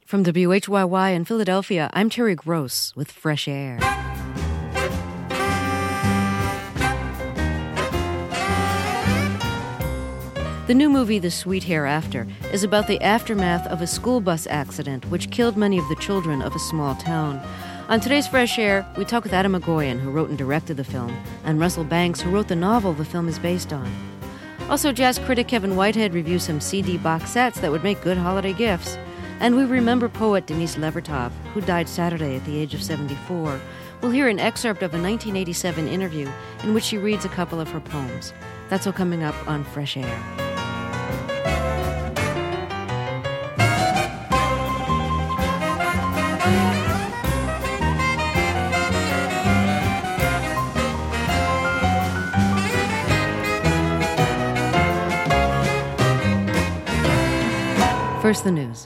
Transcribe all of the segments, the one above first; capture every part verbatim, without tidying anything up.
From W H Y Y in Philadelphia, I'm Terry Gross with Fresh Air. The new movie, The Sweet Hereafter, is about the aftermath of a school bus accident which killed many of the children of a small town. On today's Fresh Air, we talk with Adam McGoyan, who wrote and directed the film, and Russell Banks, who wrote the novel the film is based on. Also, jazz critic Kevin Whitehead reviews some C D box sets that would make good holiday gifts. And we remember poet Denise Levertov, who died Saturday at the age of seventy-four. We'll hear an excerpt of a nineteen eighty-seven interview in which she reads a couple of her poems. That's all coming up on Fresh Air. First, the news.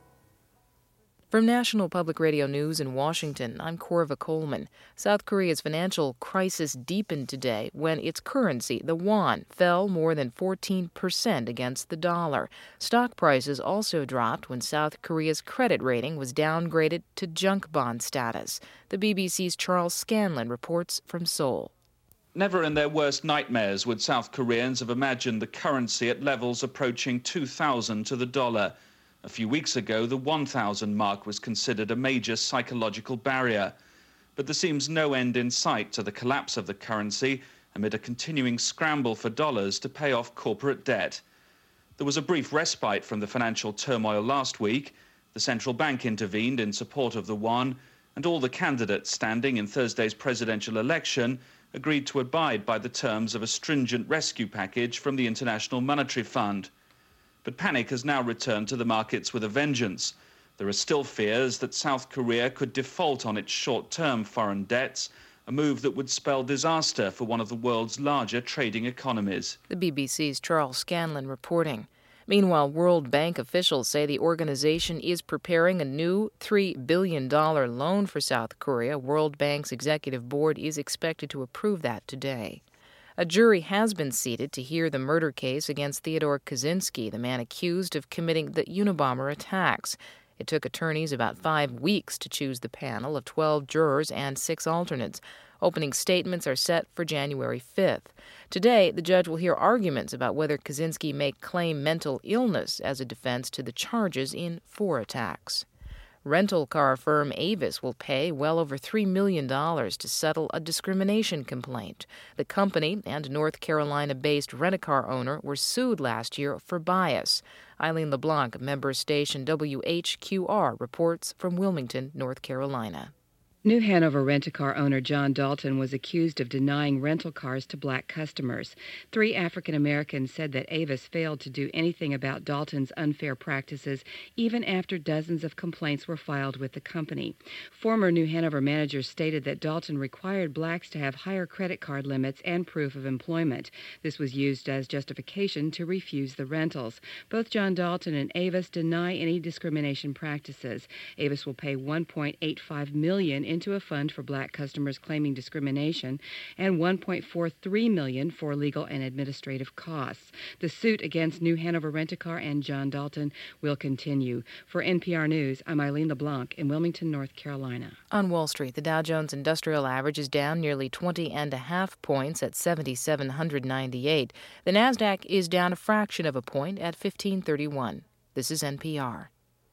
From National Public Radio News in Washington, I'm Corva Coleman. South Korea's financial crisis deepened today when its currency, the won, fell more than fourteen percent against the dollar. Stock prices also dropped when South Korea's credit rating was downgraded to junk bond status. The B B C's Charles Scanlon reports from Seoul. Never in their worst nightmares would South Koreans have imagined the currency at levels approaching two thousand to the dollar. A few weeks ago, the one thousand mark was considered a major psychological barrier. But there seems no end in sight to the collapse of the currency amid a continuing scramble for dollars to pay off corporate debt. There was a brief respite from the financial turmoil last week. The central bank intervened in support of the won, and all the candidates standing in Thursday's presidential election agreed to abide by the terms of a stringent rescue package from the International Monetary Fund. But panic has now returned to the markets with a vengeance. There are still fears that South Korea could default on its short-term foreign debts, a move that would spell disaster for one of the world's larger trading economies. The B B C's Charles Scanlon reporting. Meanwhile, World Bank officials say the organization is preparing a new three billion dollars loan for South Korea. World Bank's executive board is expected to approve that today. A jury has been seated to hear the murder case against Theodore Kaczynski, the man accused of committing the Unabomber attacks. It took attorneys about five weeks to choose the panel of twelve jurors and six alternates. Opening statements are set for January fifth. Today, the judge will hear arguments about whether Kaczynski may claim mental illness as a defense to the charges in four attacks. Rental car firm Avis will pay well over three million dollars to settle a discrimination complaint. The company and North Carolina-based rent-a-car owner were sued last year for bias. Eileen LeBlanc, member station W H Q R, reports from Wilmington, North Carolina. New Hanover rent-a-car owner John Dalton was accused of denying rental cars to black customers. Three African Americans said that Avis failed to do anything about Dalton's unfair practices, even after dozens of complaints were filed with the company. Former New Hanover managers stated that Dalton required blacks to have higher credit card limits and proof of employment. This was used as justification to refuse the rentals. Both John Dalton and Avis deny any discrimination practices. Avis will pay one point eight five million dollars into a fund for black customers claiming discrimination and one point four three million dollars for legal and administrative costs. The suit against New Hanover Rent-A-Car and John Dalton will continue. For N P R News, I'm Eileen LeBlanc in Wilmington, North Carolina. On Wall Street, the Dow Jones Industrial Average is down nearly twenty and a half points at seven thousand seven hundred ninety-eight. The Nasdaq is down a fraction of a point at fifteen thirty-one. This is N P R.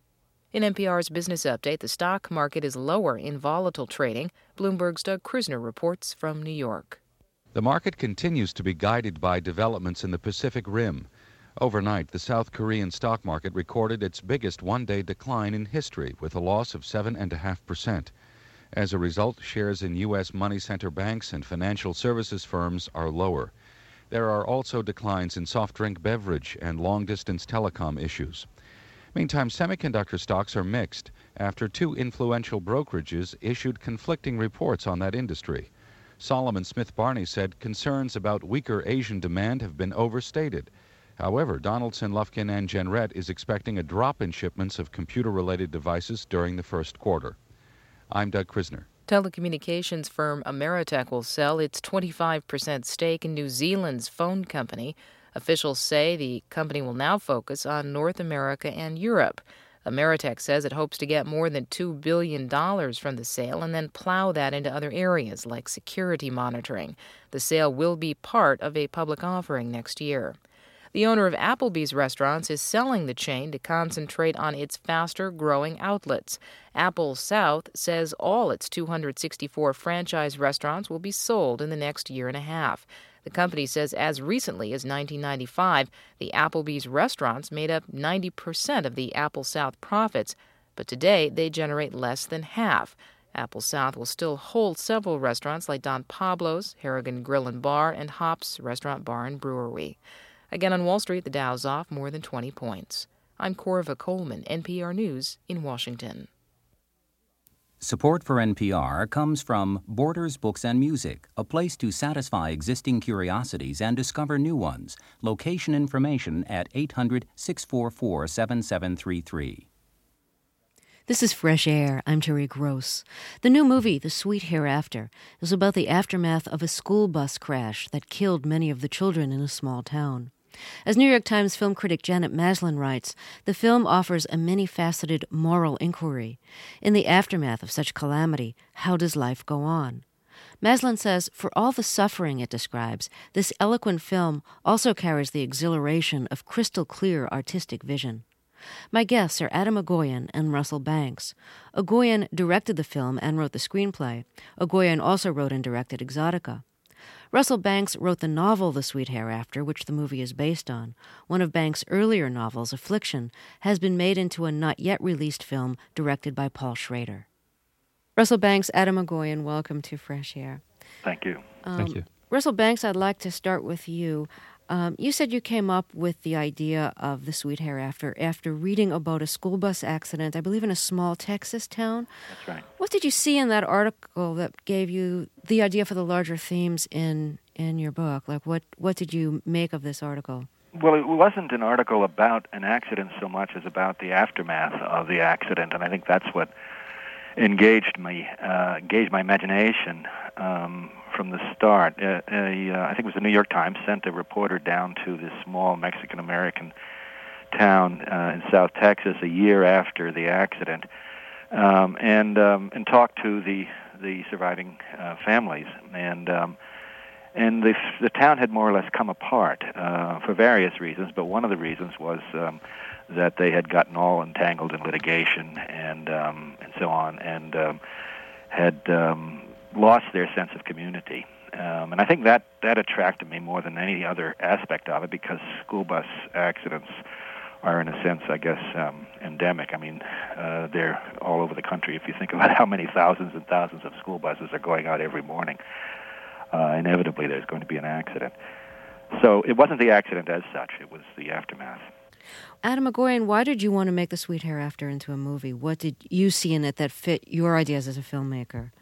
In N P R's Business Update, the stock market is lower in volatile trading. Bloomberg's Doug Krisner reports from New York. The market continues to be guided by developments in the Pacific Rim. Overnight, the South Korean stock market recorded its biggest one-day decline in history with a loss of seven point five percent. As a result, shares in U S money center banks and financial services firms are lower. There are also declines in soft drink beverage and long-distance telecom issues. Meantime, semiconductor stocks are mixed after two influential brokerages issued conflicting reports on that industry. Solomon Smith Barney said concerns about weaker Asian demand have been overstated. However, Donaldson, Lufkin, and Genret is expecting a drop in shipments of computer-related devices during the first quarter. I'm Doug Krisner. Telecommunications firm Ameritech will sell its twenty-five percent stake in New Zealand's phone company. Officials say the company will now focus on North America and Europe. Ameritech says it hopes to get more than two billion dollars from the sale and then plow that into other areas like security monitoring. The sale will be part of a public offering next year. The owner of Applebee's restaurants is selling the chain to concentrate on its faster-growing outlets. Apple South says all its two hundred sixty-four franchise restaurants will be sold in the next year and a half. The company says as recently as nineteen ninety-five, the Applebee's restaurants made up ninety percent of the Apple South profits, but today they generate less than half. Apple South will still hold several restaurants like Don Pablo's, Harrigan Grill and Bar, and Hops Restaurant Bar and Brewery. Again on Wall Street, the Dow's off more than twenty points. I'm Corva Coleman, N P R News in Washington. Support for N P R comes from Borders Books and Music, a place to satisfy existing curiosities and discover new ones. Location information at eight hundred, six four four, seven seven three three. This is Fresh Air. I'm Terry Gross. The new movie, The Sweet Hereafter, is about the aftermath of a school bus crash that killed many of the children in a small town. As New York Times film critic Janet Maslin writes, the film offers a many-faceted moral inquiry. In the aftermath of such calamity, how does life go on? Maslin says, for all the suffering it describes, this eloquent film also carries the exhilaration of crystal-clear artistic vision. My guests are Adam Egoyan and Russell Banks. Egoyan directed the film and wrote the screenplay. Egoyan also wrote and directed Exotica. Russell Banks wrote the novel The Sweet Hereafter, which the movie is based on. One of Banks' earlier novels, Affliction, has been made into a not-yet-released film directed by Paul Schrader. Russell Banks, Adam Egoyan, welcome to Fresh Air. Thank you. Um, Thank you. Russell Banks, I'd like to start with you. Um, you said you came up with the idea of The Sweet Hereafter after reading about a school bus accident, I believe in a small Texas town. That's right. What did you see in that article that gave you the idea for the larger themes in, in your book? Like, what, what did you make of this article? Well, it wasn't an article about an accident so much as about the aftermath of the accident, and I think that's what engaged me, uh, engaged my imagination um, from the start. Uh, a, uh, I think it was the New York Times sent a reporter down to this small Mexican-American town uh, in South Texas a year after the accident, um, and um, and talked to the the surviving uh, families, and um, and the the town had more or less come apart uh, for various reasons, but one of the reasons was um, that they had gotten all entangled in litigation and um, and so on, and um, had um, lost their sense of community. Um, and I think that, that attracted me more than any other aspect of it, because school bus accidents are, in a sense, I guess, um, endemic. I mean, uh, they're all over the country. If you think about how many thousands and thousands of school buses are going out every morning, uh, inevitably there's going to be an accident. So it wasn't the accident as such, it was the aftermath. Adam Egoyan, why did you want to make The Sweet Hereafter into a movie? What did you see in it that fit your ideas as a filmmaker?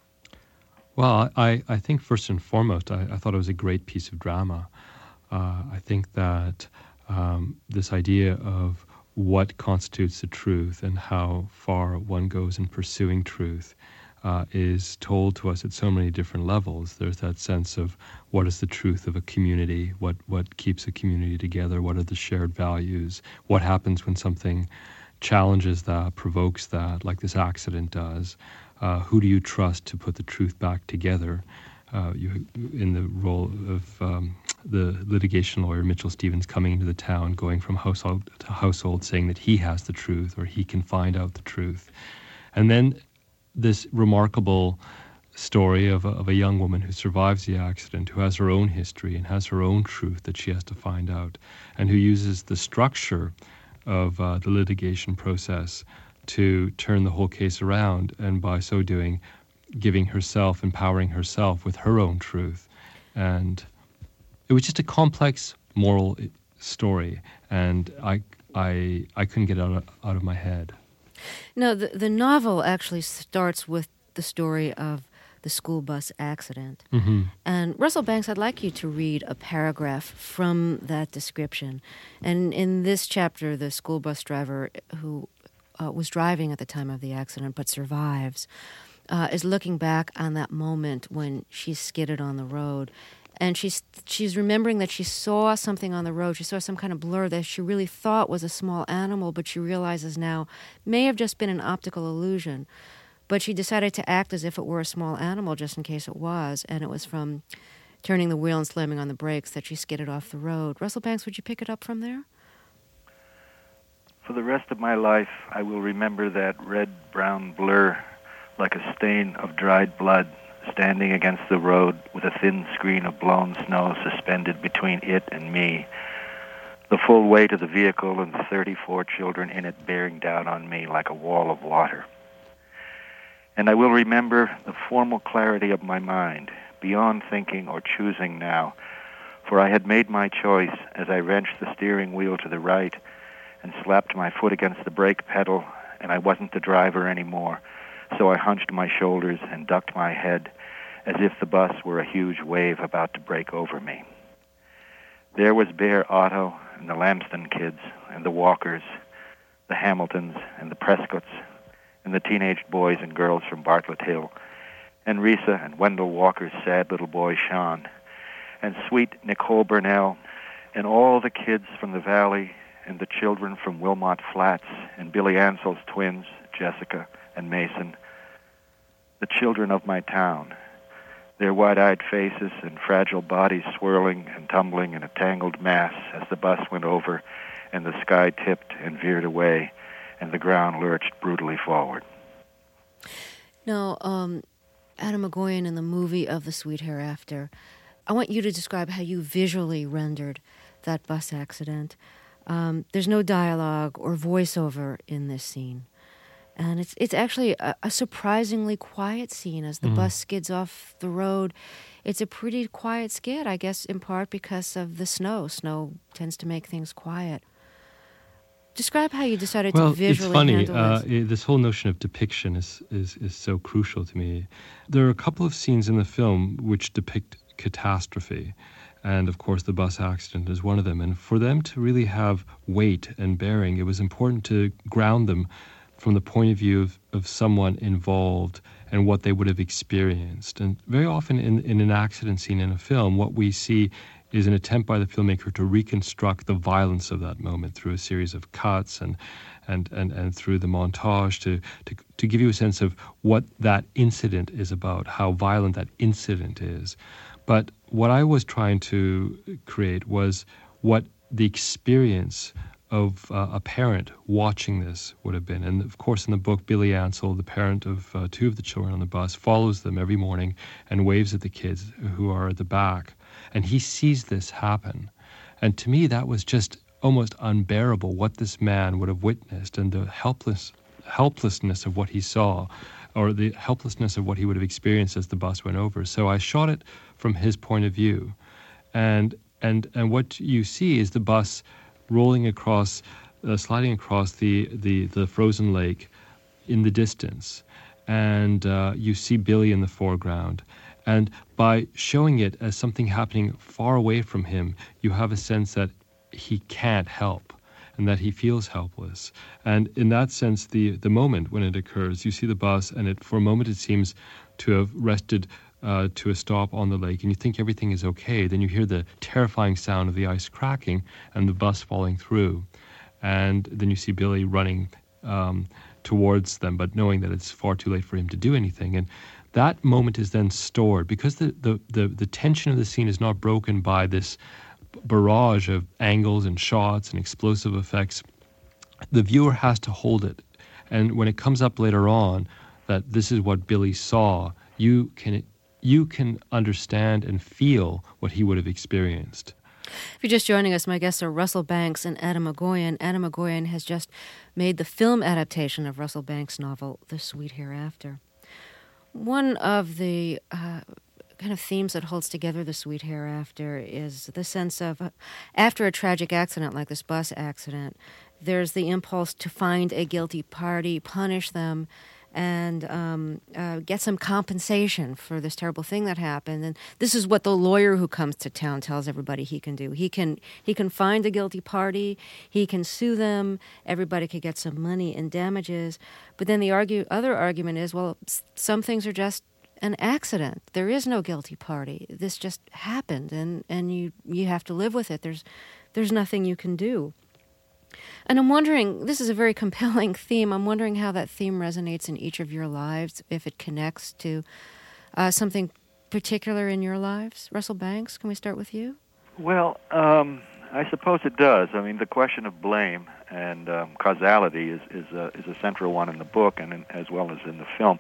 Well, I, I think first and foremost, I, I thought it was a great piece of drama. Uh, I think that um, this idea of what constitutes the truth and how far one goes in pursuing truth uh, is told to us at so many different levels. There's that sense of what is the truth of a community, what, what keeps a community together, what are the shared values, what happens when something challenges that, provokes that, like this accident does. Uh, who do you trust to put the truth back together? Uh, you, in the role of um, the litigation lawyer, Mitchell Stevens, coming into the town, going from household to household, saying that he has the truth or he can find out the truth. And then this remarkable story of a, of a young woman who survives the accident, who has her own history and has her own truth that she has to find out, and who uses the structure of uh, the litigation process to turn the whole case around, and by so doing, giving herself, empowering herself with her own truth. And it was just a complex moral story, and I I I couldn't get it out of, out of my head. No, the, the novel actually starts with the story of the school bus accident. Mm-hmm. And Russell Banks, I'd like you to read a paragraph from that description. And in this chapter, the school bus driver who Uh, was driving at the time of the accident but survives, uh, is looking back on that moment when she skidded on the road and she's she's remembering that she saw something on the road. She saw some kind of blur that she really thought was a small animal, but she realizes now may have just been an optical illusion. But she decided to act as if it were a small animal just in case it was, and it was from turning the wheel and slamming on the brakes that she skidded off the road. Russell Banks, would you pick it up from there? For the rest of my life, I will remember that red-brown blur like a stain of dried blood standing against the road with a thin screen of blown snow suspended between it and me, the full weight of the vehicle and the thirty-four children in it bearing down on me like a wall of water. And I will remember the formal clarity of my mind, beyond thinking or choosing now, for I had made my choice as I wrenched the steering wheel to the right and slapped my foot against the brake pedal, and I wasn't the driver anymore, so I hunched my shoulders and ducked my head as if the bus were a huge wave about to break over me. There was Bear Otto and the Lamston kids and the Walkers, the Hamiltons and the Prescotts, and the teenage boys and girls from Bartlett Hill, and Risa and Wendell Walker's sad little boy Sean, and sweet Nicole Burnell, and all the kids from the valley, and the children from Wilmot Flats, and Billy Ansell's twins, Jessica and Mason, the children of my town, their wide-eyed faces and fragile bodies swirling and tumbling in a tangled mass as the bus went over and the sky tipped and veered away and the ground lurched brutally forward. Now, um, Atom Egoyan in the movie of The Sweet Hereafter, I want you to describe how you visually rendered that bus accident. Um, there's no dialogue or voiceover in this scene. And it's it's actually a, a surprisingly quiet scene as the mm. bus skids off the road. It's a pretty quiet skid, I guess, in part because of the snow. Snow tends to make things quiet. Describe how you decided well, to visually it's funny. handle Uh, this. it, this whole notion of depiction is, is, is so crucial to me. There are a couple of scenes in the film which depict catastrophe. And, of course, the bus accident is one of them. And for them to really have weight and bearing, it was important to ground them from the point of view of, of someone involved and what they would have experienced. And very often in, in an accident scene in a film, what we see is an attempt by the filmmaker to reconstruct the violence of that moment through a series of cuts and and, and, and through the montage to, to, to give you a sense of what that incident is about, how violent that incident is. But what I was trying to create was what the experience of uh, a parent watching this would have been. And of course in the book, Billy Ansell, the parent of uh, two of the children on the bus, follows them every morning and waves at the kids who are at the back. And he sees this happen. And to me, that was just almost unbearable, what this man would have witnessed and the helpless helplessness of what he saw, or the helplessness of what he would have experienced as the bus went over. So I shot it from his point of view. And and and what you see is the bus rolling across, uh, sliding across the, the, the frozen lake in the distance. And uh, you see Billy in the foreground. And by showing it as something happening far away from him, you have a sense that he can't help and that he feels helpless. And in that sense, the, the moment when it occurs, you see the bus and it for a moment it seems to have rested Uh, to a stop on the lake, and you think everything is okay. Then you hear the terrifying sound of the ice cracking and the bus falling through. And then you see Billy running um, towards them, but knowing that it's far too late for him to do anything. And that moment is then stored because the, the, the, the tension of the scene is not broken by this barrage of angles and shots and explosive effects. The viewer has to hold it. And when it comes up later on that this is what Billy saw, you can you can understand and feel what he would have experienced. If you're just joining us, my guests are Russell Banks and Atom Egoyan. Atom Egoyan has just made the film adaptation of Russell Banks' novel, The Sweet Hereafter. One of the uh, kind of themes that holds together The Sweet Hereafter is the sense of, uh, after a tragic accident like this bus accident, there's the impulse to find a guilty party, punish them, and um, uh, get some compensation for this terrible thing that happened. And this is what the lawyer who comes to town tells everybody he can do. He can he can find a guilty party, he can sue them, everybody could get some money in damages. But then the argue, other argument is, well, some things are just an accident. There is no guilty party. This just happened, and, and you, you have to live with it. There's, there's nothing you can do. And I'm wondering, this is a very compelling theme. I'm wondering how that theme resonates in each of your lives, if it connects to uh, something particular in your lives. Russell Banks, can we start with you? Well, um, I suppose it does. I mean, the question of blame and um, causality is is a, is a central one in the book, and in, as well as in the film.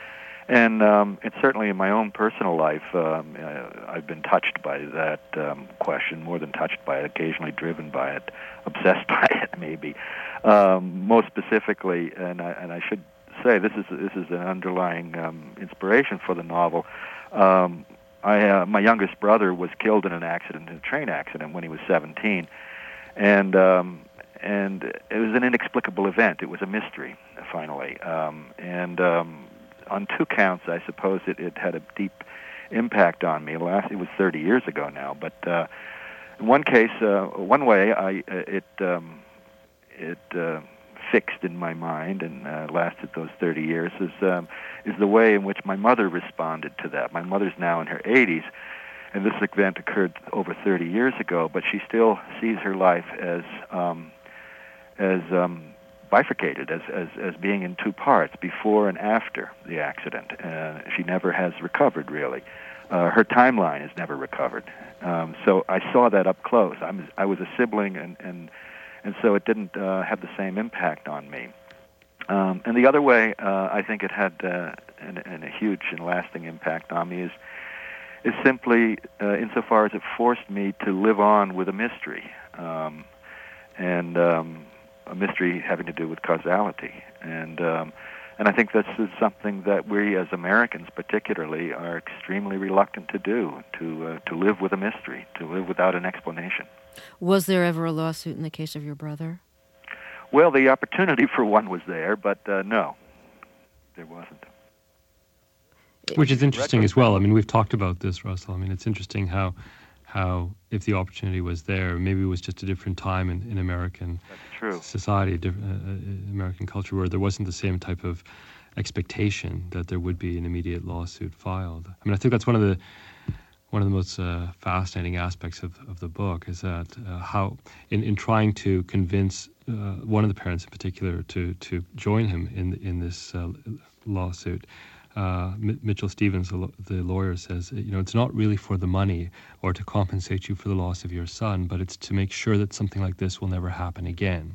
And um, it's certainly in my own personal life, um, uh, I've been touched by that um, question, more than touched by it, occasionally driven by it, obsessed by it, maybe. Um, most specifically, and I, and I should say this is this is an underlying um, inspiration for the novel. Um, I, uh, my youngest brother was killed in an accident, in a train accident, when he was seventeen, and um, and it was an inexplicable event. It was a mystery, finally, um, and. Um, On two counts, I suppose it, it had a deep impact on me. Last, it was thirty years ago now, but uh, in one case, uh, one way, I it um, it uh, fixed in my mind and uh, lasted those thirty years is um, is the way in which my mother responded to that. My mother's now in her eighties, and this event occurred over thirty years ago, but she still sees her life as um, as um, bifurcated, as, as as being in two parts, before and after the accident. Uh, she never has recovered, really. Uh, her timeline has never recovered. Um, so I saw that up close. I was, I was a sibling, and, and, and so it didn't uh, have the same impact on me. Um, and the other way, uh, I think it had uh, an, an, a huge and lasting impact on me is, is simply uh, insofar as it forced me to live on with a mystery. Um, and... Um, a mystery having to do with causality. And um, and I think this is something that we as Americans particularly are extremely reluctant to do, to uh, to live with a mystery, to live without an explanation. Was there ever a lawsuit in the case of your brother? Well, the opportunity for one was there, but uh, no, there wasn't. Which is interesting as well. I mean, we've talked about this, Russell. I mean, it's interesting how how if the opportunity was there, maybe it was just a different time in, in American society, different, uh, American culture, where there wasn't the same type of expectation that there would be an immediate lawsuit filed. I mean, I think that's one of the one of the most uh, fascinating aspects of, of the book is that uh, how, in, in trying to convince uh, one of the parents in particular to to join him in in this uh, lawsuit. Uh, Mitchell Stevens, the lawyer, says, you know, it's not really for the money or to compensate you for the loss of your son, but it's to make sure that something like this will never happen again.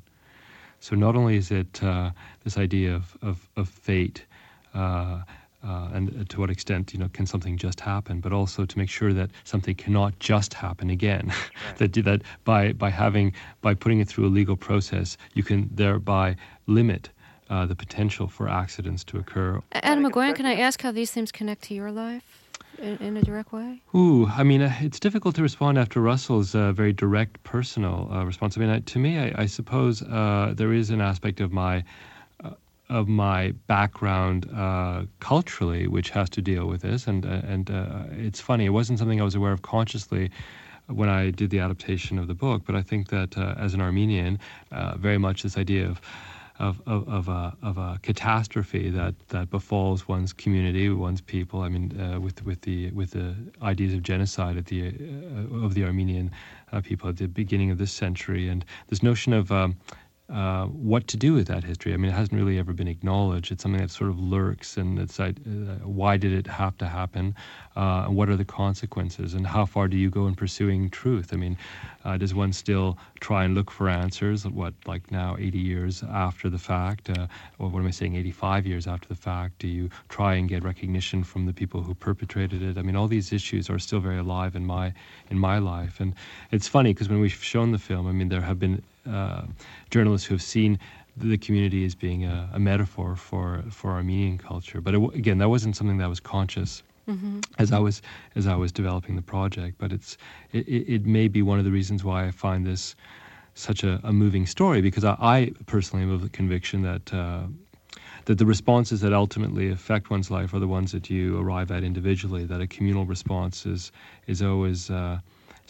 So not only is it uh, this idea of, of, of fate uh, uh, and to what extent, you know, can something just happen, but also to make sure that something cannot just happen again. Right. that that by, by having, by putting it through a legal process, you can thereby limit Uh, the potential for accidents to occur. Adam McGoyan, can I ask how these themes connect to your life in, in a direct way? Ooh, I mean, uh, it's difficult to respond after Russell's uh, very direct, personal uh, response. I mean, uh, to me, I, I suppose uh, there is an aspect of my uh, of my background uh, culturally which has to deal with this, and uh, and uh, it's funny. It wasn't something I was aware of consciously when I did the adaptation of the book, but I think that uh, as an Armenian, uh, very much this idea of Of, of, of, a, of a catastrophe that, that befalls one's community, one's people. I mean, uh, with with the with the ideas of genocide at the uh, of the Armenian uh, people at the beginning of this century, and this notion of um, uh, what to do with that history. I mean, it hasn't really ever been acknowledged. It's something that sort of lurks, and it's like, uh, why did it have to happen? Uh, and what are the consequences? And how far do you go in pursuing truth? I mean, uh, does one still try and look for answers? What, like now, eighty years after the fact, uh, or what am I saying, eighty-five years after the fact? Do you try and get recognition from the people who perpetrated it? I mean, all these issues are still very alive in my in my life, and it's funny because when we've shown the film, I mean, there have been uh, journalists who have seen the community as being a, a metaphor for for Armenian culture, but it, again, that wasn't something that was conscious. Mm-hmm. As I was as I was developing the project, but it's it, it may be one of the reasons why I find this such a, a moving story, because I, I personally am of the conviction that uh, that the responses that ultimately affect one's life are the ones that you arrive at individually. That a communal response is is always uh,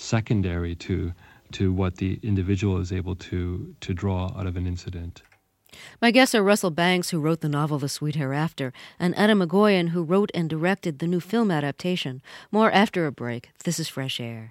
secondary to to what the individual is able to to draw out of an incident. My guests are Russell Banks, who wrote the novel The Sweet Hereafter, and Adam Egoyan, who wrote and directed the new film adaptation. More after a break. This is Fresh Air.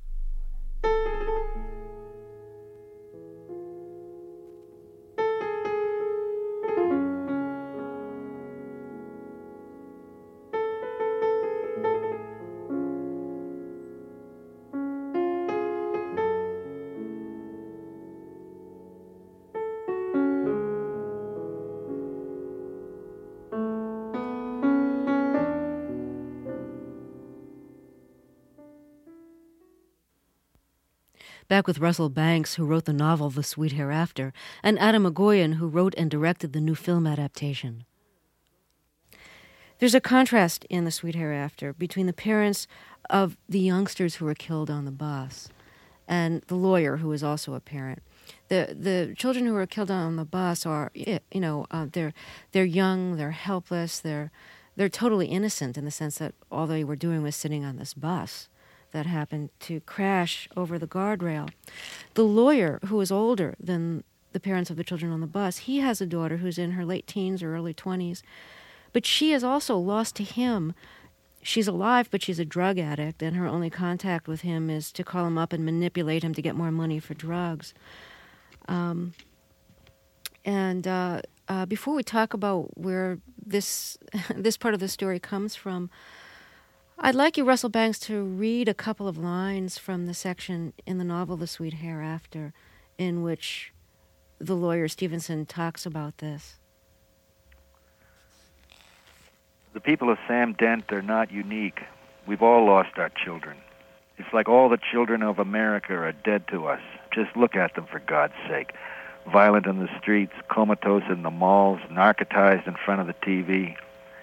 Back with Russell Banks, who wrote the novel The Sweet Hereafter, and Adam Egoyan, who wrote and directed the new film adaptation. There's a contrast in The Sweet Hereafter between the parents of the youngsters who were killed on the bus and the lawyer, who is also a parent. The the children who were killed on the bus are, you know, uh, they're they're young, they're helpless, they're they're totally innocent in the sense that all they were doing was sitting on this bus that happened to crash over the guardrail. The lawyer, who is older than the parents of the children on the bus, he has a daughter who's in her late teens or early twenties, but she is also lost to him. She's alive, but she's a drug addict, and her only contact with him is to call him up and manipulate him to get more money for drugs. Um, and uh, uh, before we talk about where this this part of the story comes from, I'd like you, Russell Banks, to read a couple of lines from the section in the novel The Sweet Hereafter in which the lawyer Stevenson talks about this. The people of Sam Dent are not unique. We've all lost our children. It's like all the children of America are dead to us. Just look at them, for God's sake. Violent in the streets, comatose in the malls, narcotized in front of the T V.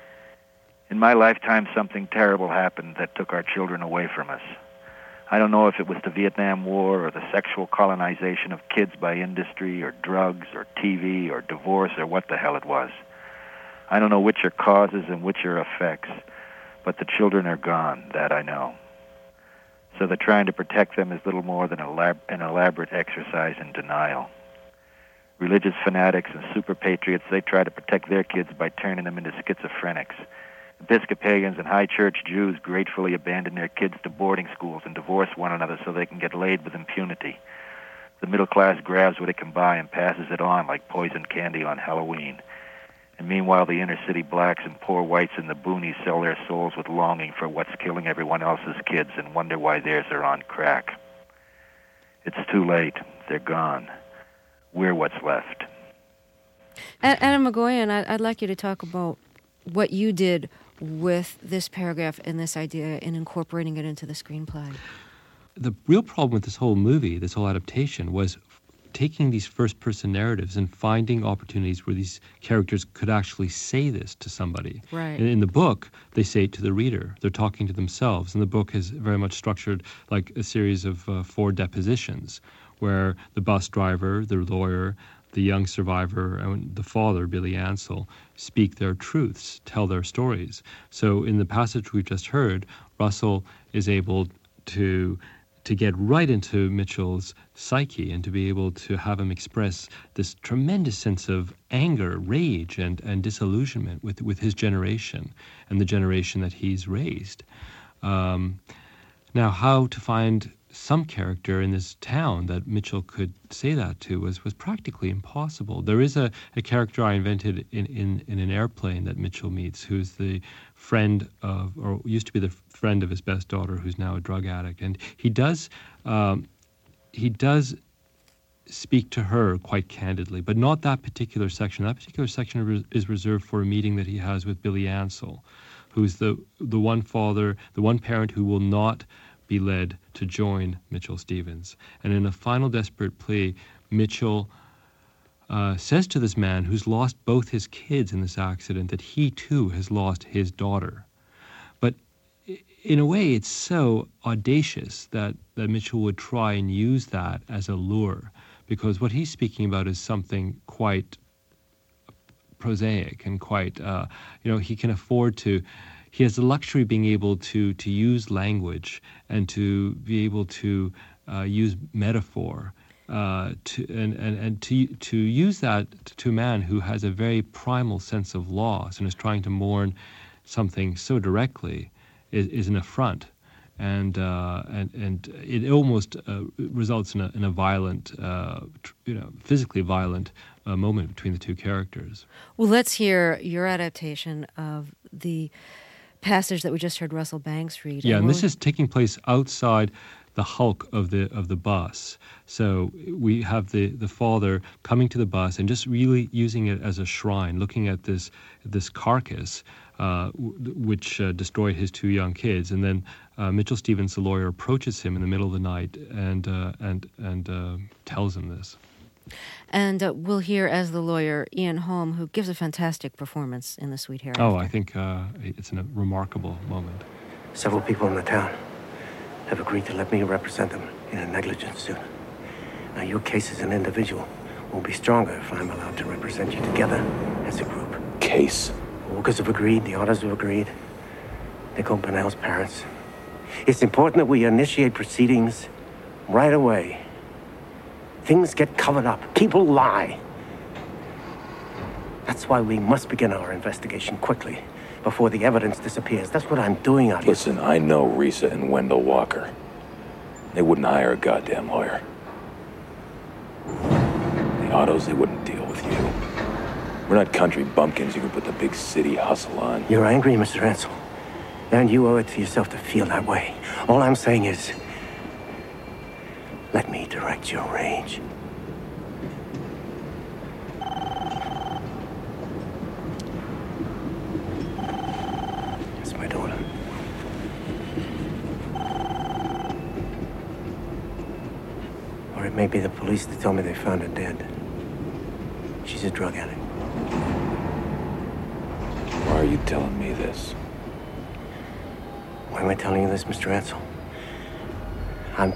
In my lifetime, something terrible happened that took our children away from us. I don't know if it was the Vietnam War or the sexual colonization of kids by industry or drugs or T V or divorce or what the hell it was. I don't know which are causes and which are effects, but the children are gone, that I know. So that trying to protect them is little more than elab- an elaborate exercise in denial. Religious fanatics and super patriots, they try to protect their kids by turning them into schizophrenics. Episcopalians and high church Jews gratefully abandon their kids to boarding schools and divorce one another so they can get laid with impunity. The middle class grabs what it can buy and passes it on like poisoned candy on Halloween. And meanwhile, the inner city blacks and poor whites in the boonies sell their souls with longing for what's killing everyone else's kids and wonder why theirs are on crack. It's too late. They're gone. We're what's left. Adam Egoyan, I'd like you to talk about what you did with this paragraph and this idea and incorporating it into the screenplay. The real problem with this whole movie, this whole adaptation, was taking these first-person narratives and finding opportunities where these characters could actually say this to somebody. Right. In, in the book, they say it to the reader. They're talking to themselves. And the book is very much structured like a series of uh, four depositions where the bus driver, the lawyer, the young survivor, and the father, Billy Ansell, speak their truths, tell their stories. So in the passage we've just heard, Russell is able to to get right into Mitchell's psyche and to be able to have him express this tremendous sense of anger, rage, and, and disillusionment with, with his generation and the generation that he's raised. Um, now, how to find some character in this town that Mitchell could say that to was, was practically impossible. There is a, a character I invented in, in, in an airplane that Mitchell meets, who's the friend of, or used to be the friend of his best daughter, who's now a drug addict. And he does, um, he does speak to her quite candidly, but not that particular section. That particular section is reserved for a meeting that he has with Billy Ansell, who's the the one father, the one parent who will not be led to join Mitchell Stevens. And in a final desperate plea, Mitchell uh, says to this man who's lost both his kids in this accident that he too has lost his daughter. But in a way, it's so audacious that, that Mitchell would try and use that as a lure, because what he's speaking about is something quite prosaic and quite, uh, you know, he can afford to He has the luxury of being able to to use language and to be able to uh, use metaphor uh, to, and, and, and to, to use that to a man who has a very primal sense of loss and is trying to mourn something so directly is, is an affront. And, uh, and and it almost uh, results in a, in a violent, uh, tr- you know, physically violent uh, moment between the two characters. Well, let's hear your adaptation of the passage that we just heard Russell Banks read. Yeah, and, and we'll... this is taking place outside the hulk of the of the bus. So we have the, the father coming to the bus and just really using it as a shrine, looking at this this carcass, uh, w- which uh, destroyed his two young kids, and then uh, Mitchell Stevens, the lawyer, approaches him in the middle of the night and uh, and and uh, tells him this. And uh, we'll hear as the lawyer Ian Holm, who gives a fantastic performance in The Sweet Hereafter. Oh, I think uh, it's a remarkable moment. Several people in the town have agreed to let me represent them in a negligence suit. Now, your case as an individual will be stronger if I'm allowed to represent you together as a group. Case? The workers have agreed, the owners have agreed, Nicole Burnell's parents. It's important that we initiate proceedings right away. Things get covered up. People lie. That's why we must begin our investigation quickly, before the evidence disappears. That's what I'm doing out here. Listen, I know Risa and Wendell Walker. They wouldn't hire a goddamn lawyer. The Ottos, they wouldn't deal with you. We're not country bumpkins you can put the big city hustle on. You're angry, Mister Ansel. And you owe it to yourself to feel that way. All I'm saying is, let me direct your rage. It's my daughter. Or it may be the police that tell me they found her dead. She's a drug addict. Why are you telling me this? Why am I telling you this, Mister Ansel? I'm...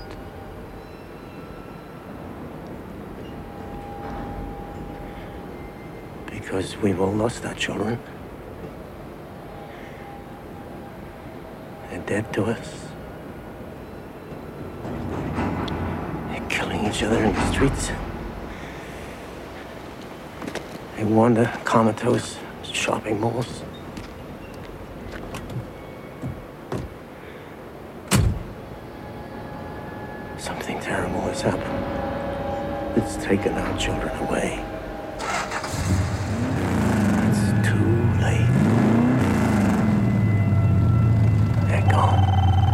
Because we've all lost our children. They're dead to us. They're killing each other in the streets. They wander comatose shopping malls. Something terrible has happened. It's taken our children away. It's too late. They're gone.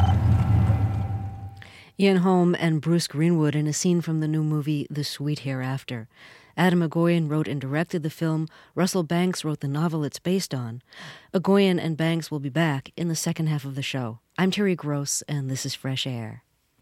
Ian Holm and Bruce Greenwood in a scene from the new movie The Sweet Hereafter. Adam Egoyan wrote and directed the film. Russell Banks wrote the novel it's based on. Egoyan and Banks will be back in the second half of the show. I'm Terry Gross, and this is Fresh Air.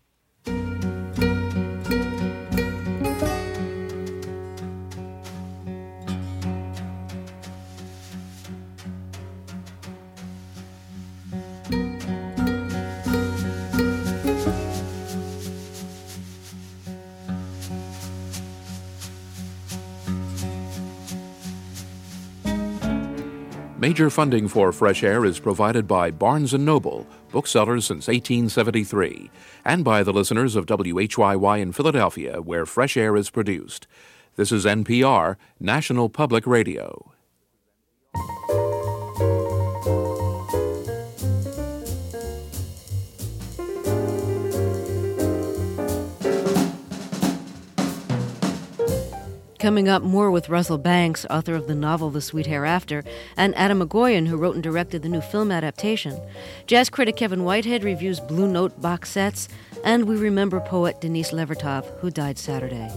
Major funding for Fresh Air is provided by Barnes and Noble, booksellers since eighteen seventy-three, and by the listeners of W H Y Y in Philadelphia, where Fresh Air is produced. This is N P R, National Public Radio. Coming up, more with Russell Banks, author of the novel The Sweet Hereafter, and Adam Egoyan, who wrote and directed the new film adaptation. Jazz critic Kevin Whitehead reviews Blue Note box sets, and we remember poet Denise Levertov, who died Saturday.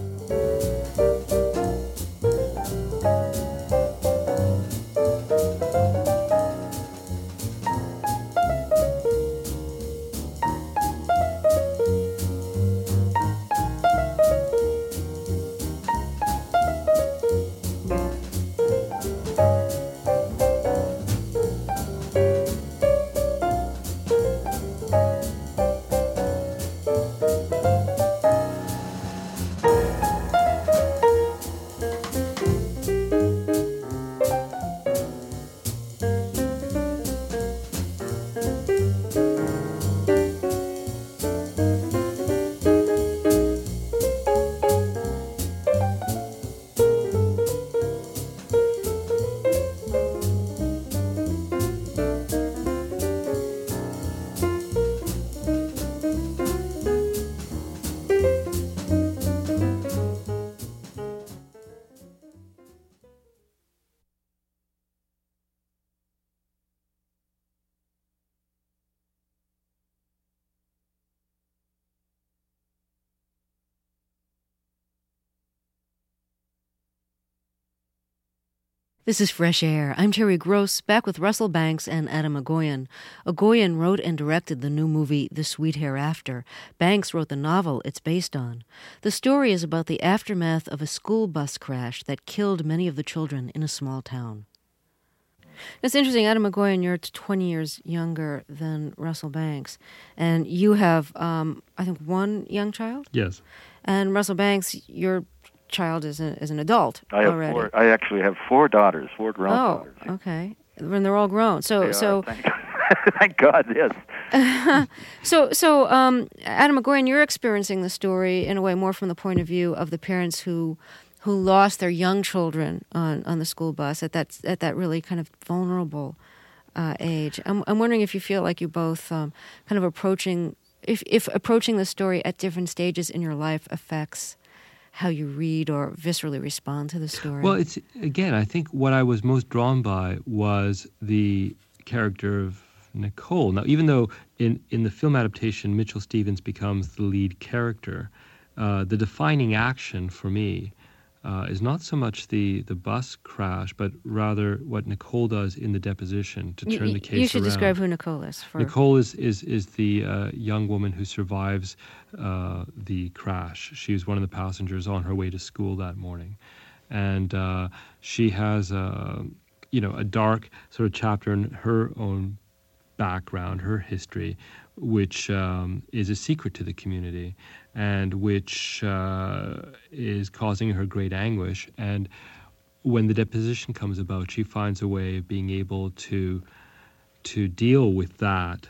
This is Fresh Air. I'm Terry Gross, back with Russell Banks and Adam Egoyan. Egoyan wrote and directed the new movie The Sweet Hereafter. Banks wrote the novel it's based on. The story is about the aftermath of a school bus crash that killed many of the children in a small town. It's interesting, Adam Egoyan, you're twenty years younger than Russell Banks, and you have, um, I think, one young child? Yes. And Russell Banks, your child is, a, is an adult I have already. Four, I actually have four daughters, four grown oh, daughters. Oh, okay. And they're all grown. So, They so, are, thank, thank God, yes. so, so, um, Adam Egoyan, you're experiencing the story in a way more from the point of view of the parents who, who lost their young children on, on the school bus at that at that really kind of vulnerable uh, age. I'm, I'm wondering if you feel like you both um, kind of approaching, if if approaching the story at different stages in your life affects how you read or viscerally respond to the story. Well, it's again, I think what I was most drawn by was the character of Nicole. Now, even though in, in the film adaptation, Mitchell Stevens becomes the lead character, uh, the defining action for me uh, is not so much the, the bus crash, but rather what Nicole does in the deposition to turn you, the case around. You should around. describe who Nicole is. For... Nicole is, is, is the uh, young woman who survives uh, the crash. She was one of the passengers on her way to school that morning. And uh, she has a, you know, a dark sort of chapter in her own background, her history, which um, is a secret to the community and which uh, is causing her great anguish. And when the deposition comes about, she finds a way of being able to to deal with that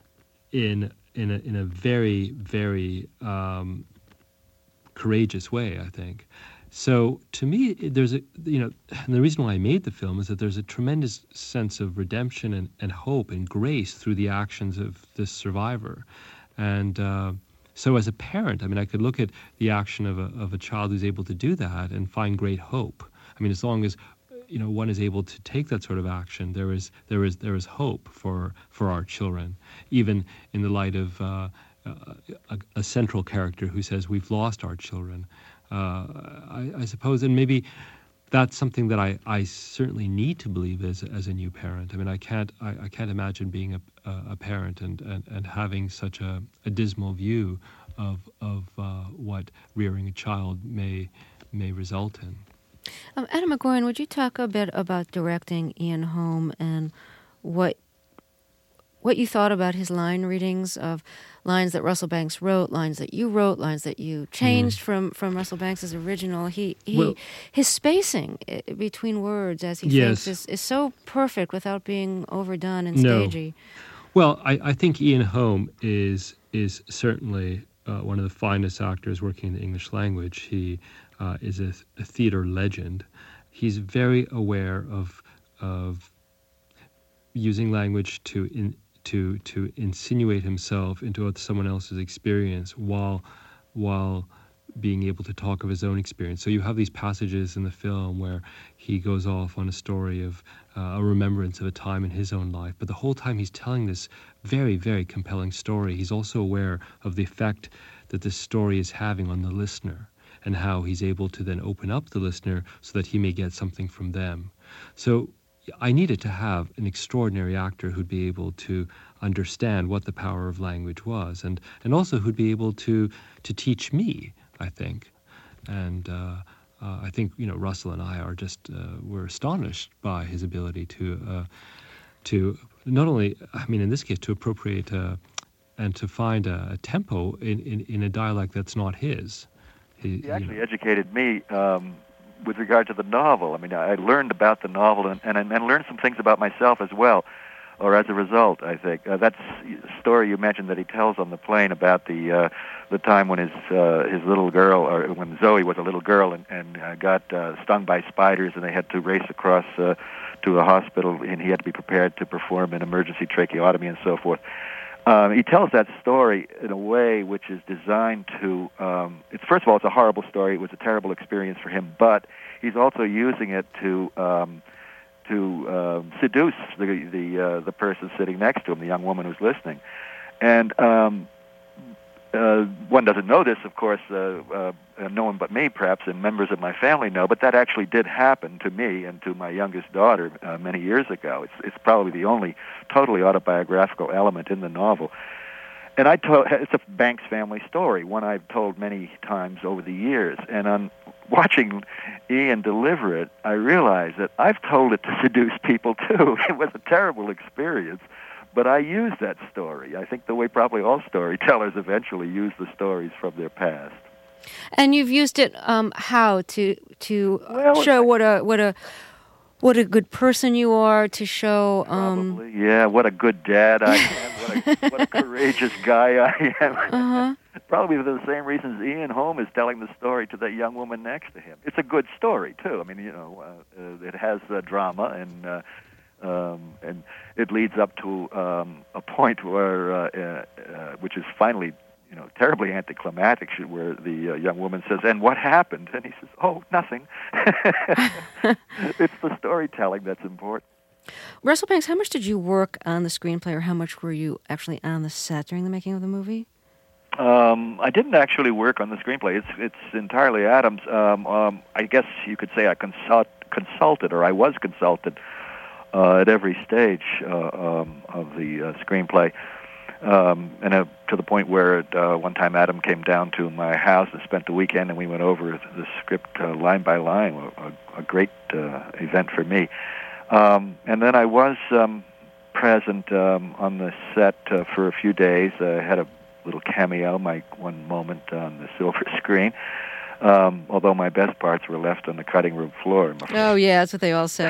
in in a in a very very um, courageous way, I think. So to me, there's a you know, and the reason why I made the film is that there's a tremendous sense of redemption and, and hope and grace through the actions of this survivor, and uh, so as a parent, I mean, I could look at the action of a of a child who's able to do that and find great hope. I mean, as long as you know one is able to take that sort of action, there is there is there is hope for for our children, even in the light of uh, a, a central character who says we've lost our children. Uh, I, I suppose, and maybe that's something that I, I certainly need to believe as as a new parent. I mean, I can't I, I can't imagine being a a parent and, and, and having such a, a dismal view of of uh, what rearing a child may may result in. Um, Adam Egoyan, would you talk a bit about directing Ian Holm and what what you thought about his line readings of lines that Russell Banks wrote, lines that you wrote, lines that you changed mm. from, from Russell Banks' original? He he well, his spacing between words as he yes. thinks is, is so perfect without being overdone and no. stagey. Well, I, I think Ian Holm is is certainly uh, one of the finest actors working in the English language. He uh, is a, a theater legend. He's very aware of of using language to in, to to insinuate himself into someone else's experience while while being able to talk of his own experience. So you have these passages in the film where he goes off on a story of uh, a remembrance of a time in his own life, but the whole time he's telling this very, very compelling story, he's also aware of the effect that this story is having on the listener and how he's able to then open up the listener so that he may get something from them. So I needed to have an extraordinary actor who'd be able to understand what the power of language was, and, and also who'd be able to to teach me, I think. And uh, uh, I think, you know, Russell and I are just, uh, we're astonished by his ability to, uh, to not only, I mean, in this case, to appropriate uh, and to find a, a tempo in, in, in a dialect that's not his. He, he actually you know. educated me um, with regard to the novel. I mean, I learned about the novel and, and, and learned some things about myself as well, or as a result, I think. Uh, that story you mentioned that he tells on the plane about the uh, the time when his uh, his little girl, or when Zoe was a little girl and, and uh, got uh, stung by spiders, and they had to race across uh, to a hospital, and he had to be prepared to perform an emergency tracheotomy and so forth. Um, he tells that story in a way which is designed to, um, it's, first of all, it's a horrible story. It was a terrible experience for him, but he's also using it to um, to uh, seduce the the, uh, the person sitting next to him, the young woman who's listening. And um, uh, one doesn't know this, of course, uh, uh, no one but me, perhaps, and members of my family know, but that actually did happen to me and to my youngest daughter uh, many years ago. It's, it's probably the only totally autobiographical element in the novel. And I told, it's a Banks family story, one I've told many times over the years. And on watching Ian deliver it, I realized that I've told it to seduce people, too. It was a terrible experience. But I use that story. I think the way probably all storytellers eventually use the stories from their past. And you've used it um, how to to well, show what a what a what a good person you are, to show um, probably, yeah, what a good dad I am, what a, what a courageous guy I am. Uh-huh. Probably for the same reasons Ian Holm is telling the story to that young woman next to him. It's a good story too. I mean, you know, uh, uh, it has uh, drama and. Uh, Um, and it leads up to um, a point where, uh, uh, uh, which is finally, you know, terribly anticlimactic, where the uh, young woman says, "And what happened?" And he says, "Oh, nothing." It's the storytelling that's important. Russell Banks, how much did you work on the screenplay, or how much were you actually on the set during the making of the movie? Um, I didn't actually work on the screenplay. It's it's entirely Adam's. Um, um, I guess you could say I consult, consulted, or I was consulted. Uh, at every stage uh, um, of the uh, screenplay, um, and uh, to the point where uh, one time Adam came down to my house and spent the weekend, and we went over the script uh, line by line, a, a great uh, event for me. Um, and then I was um, present um, on the set uh, for a few days. I had a little cameo, my one moment on the silver screen. Um, although my best parts were left on the cutting room floor. I'm afraid. Oh, yeah, that's what they all say.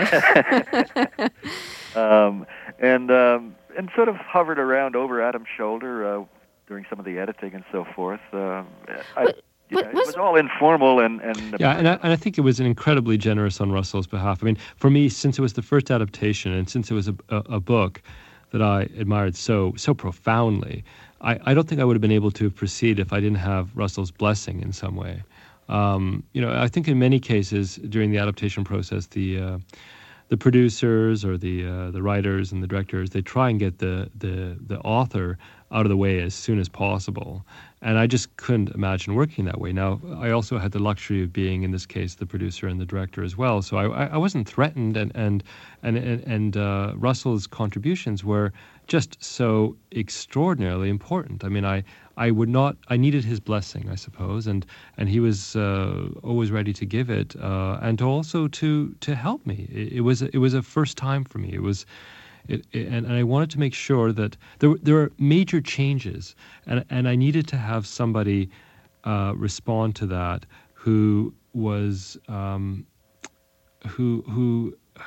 um, and um, and sort of hovered around over Adam's shoulder uh, during some of the editing and so forth. Uh, I, but, you know, it was all informal and... and yeah, and I, and I think it was an incredibly generous on Russell's behalf. I mean, for me, since it was the first adaptation and since it was a, a, a book that I admired so so profoundly, I, I don't think I would have been able to proceed if I didn't have Russell's blessing in some way. Um, you know, I think in many cases during the adaptation process, the uh, the producers or the uh, the writers and the directors, they try and get the, the the author out of the way as soon as possible, and I just couldn't imagine working that way. Now, I also had the luxury of being, in this case, the producer and the director as well, so I, I wasn't threatened, and and and and, and uh, Russell's contributions were just so extraordinarily important. I mean, I. I would not. I needed his blessing, I suppose, and and he was uh, always ready to give it, uh, and to also to to help me. It, it was it was a first time for me. It was, it, it, and, and I wanted to make sure that there there were major changes, and and I needed to have somebody uh, respond to that who was um, who who.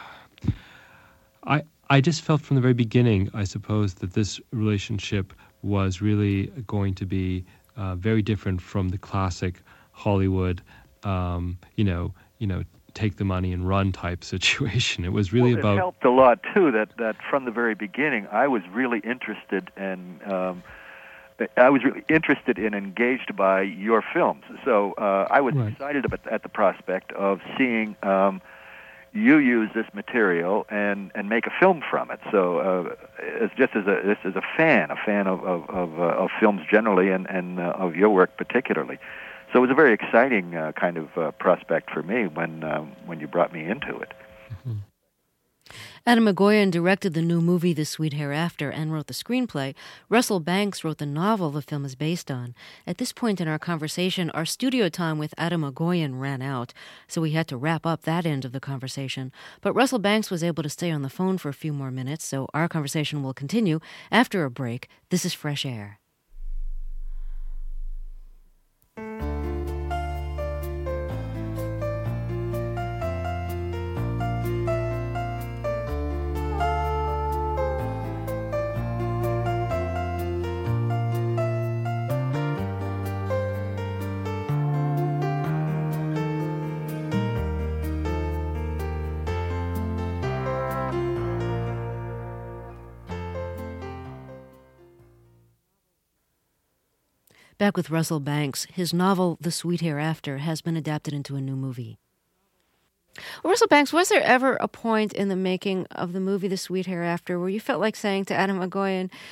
I I just felt from the very beginning, I suppose, that this relationship was really going to be uh, very different from the classic Hollywood, um, you know, you know, take the money and run type situation. It was really well, about. It helped a lot too that that from the very beginning I was really interested in. Um, I was really interested and engaged by your films, so uh, I was right. excited about at the prospect of seeing. Um, You use this material and, and make a film from it. So, uh, it's just as a this as a fan, a fan of of of, uh, of films generally, and and uh, of your work particularly. So it was a very exciting uh, kind of uh, prospect for me when um, when you brought me into it. Mm-hmm. Adam Egoyan directed the new movie The Sweet Hereafter and wrote the screenplay. Russell Banks wrote the novel the film is based on. At this point in our conversation, our studio time with Adam Egoyan ran out, so we had to wrap up that end of the conversation. But Russell Banks was able to stay on the phone for a few more minutes, so our conversation will continue after a break. This is Fresh Air. Back with Russell Banks. His novel, The Sweet Hereafter, has been adapted into a new movie. Well, Russell Banks, was there ever a point in the making of the movie The Sweet Hereafter where you felt like saying to Adam Egoyan,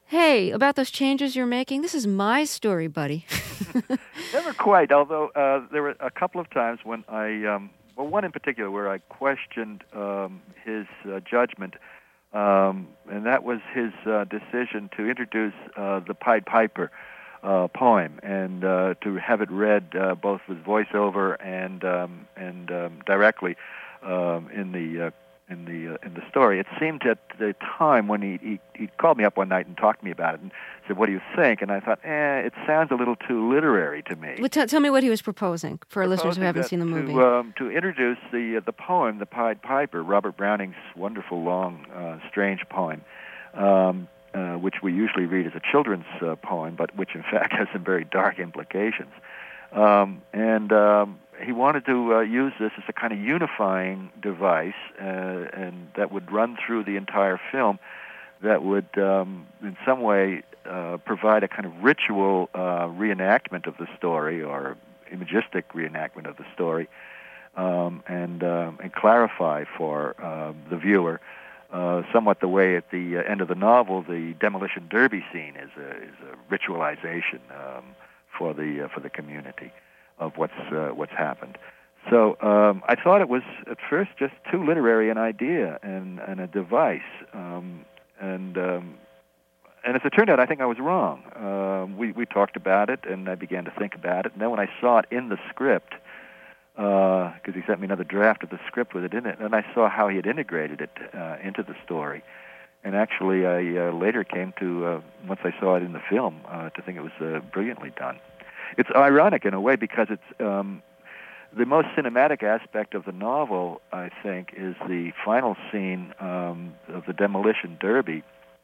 hey, about those changes you're making, this is my story, buddy. Never quite, although uh, there were a couple of times when I, um, well, one in particular where I questioned um, his uh, judgment, um, and that was his uh, decision to introduce uh, the Pied Piper uh, poem and uh, to have it read uh, both with voiceover and um, and um, directly um, in the uh, in the uh, in the story. It seemed at the time when he, he he called me up one night and talked to me about it and said, "What do you think?" And I thought, "Eh, it sounds a little too literary to me." Well, t- tell me what he was proposing for our listeners who haven't seen the movie. To, um, to introduce the uh, the poem, The Pied Piper, Robert Browning's wonderful, long, uh, strange poem, um, uh, which we usually read as a children's uh, poem, but which in fact has some very dark implications. Um, and um, he wanted to uh, use this as a kind of unifying device, uh, and that would run through the entire film, that would, um, in some way, uh, provide a kind of ritual uh, reenactment of the story, or imagistic reenactment of the story, um, and um, and clarify for uh, the viewer uh, somewhat the way at the uh, end of the novel the demolition derby scene is a, is a ritualization um, for the uh, for the community of what's uh, what's happened. So um, I thought it was at first just too literary an idea and, and a device, um, and um, and as it turned out, I think I was wrong. Uh, we we talked about it, and I began to think about it, and then when I saw it in the script, because uh, he sent me another draft of the script with it in it, and I saw how he had integrated it uh, into the story. And actually, I uh, later came to, uh, once I saw it in the film, uh, to think it was uh, brilliantly done. It's ironic in a way because it's um, the most cinematic aspect of the novel, I think, is the final scene um, of the demolition derby,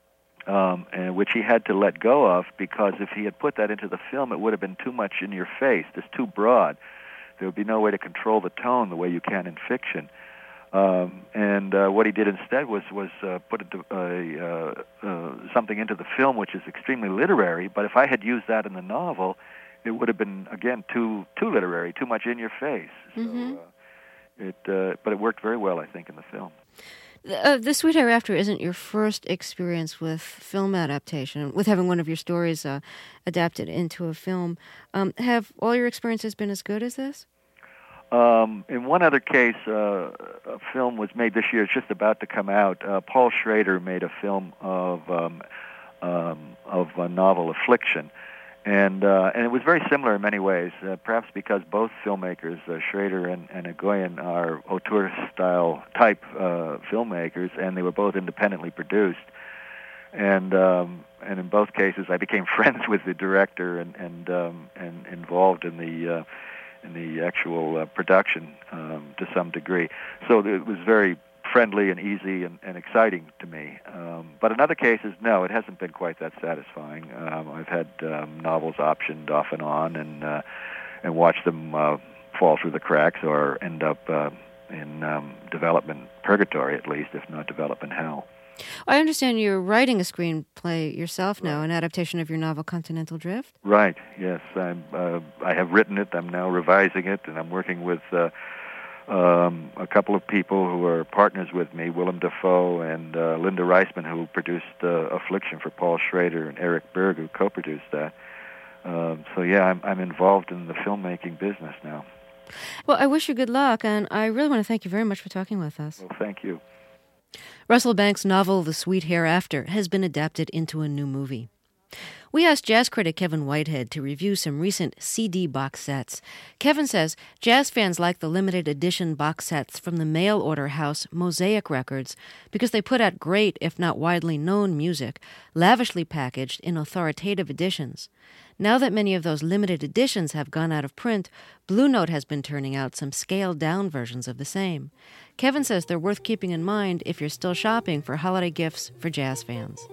um, and which he had to let go of because if he had put that into the film, it would have been too much in your face, just too broad. There would be no way to control the tone the way you can in fiction. Um, and uh, what he did instead was was uh, put a, uh, uh, something into the film which is extremely literary. But if I had used that in the novel, it would have been again too too literary, too much in your face. Mm-hmm. So uh, it, uh, but it worked very well, I think, in the film. Uh, the Sweet Hereafter isn't your first experience with film adaptation, with having one of your stories uh, adapted into a film. Um, have all your experiences been as good as this? Um, in one other case, uh, a film was made this year. It's just about to come out. Uh, Paul Schrader made a film of um, um, of a novel, Affliction, and uh, and it was very similar in many ways. Uh, perhaps because both filmmakers, uh, Schrader and, and Egoyan, are auteur-style type uh, filmmakers, and they were both independently produced. And um, and in both cases, I became friends with the director and and um, and involved in the. Uh, in the actual uh, production um, to some degree. So it was very friendly and easy and, and exciting to me. Um, but in other cases, no, it hasn't been quite that satisfying. Um, I've had um, novels optioned off and on and uh, and watched them uh, fall through the cracks or end up uh, in um, development purgatory, at least, if not development hell. I understand you're writing a screenplay yourself now, an adaptation of your novel Continental Drift? Right, yes. I'm, uh, I have written it. I'm now revising it, and I'm working with uh, um, a couple of people who are partners with me, Willem Dafoe and uh, Linda Reisman, who produced uh, Affliction for Paul Schrader, and Eric Berg, who co-produced that. Um, so, yeah, I'm, I'm involved in the filmmaking business now. Well, I wish you good luck, and I really want to thank you very much for talking with us. Well, thank you. Russell Banks' novel, The Sweet Hereafter, has been adapted into a new movie. We asked jazz critic Kevin Whitehead to review some recent C D box sets. Kevin says jazz fans like the limited edition box sets from the mail-order house Mosaic Records because they put out great, if not widely known, music, lavishly packaged in authoritative editions. Now that many of those limited editions have gone out of print, Blue Note has been turning out some scaled-down versions of the same. Kevin says they're worth keeping in mind if you're still shopping for holiday gifts for jazz fans.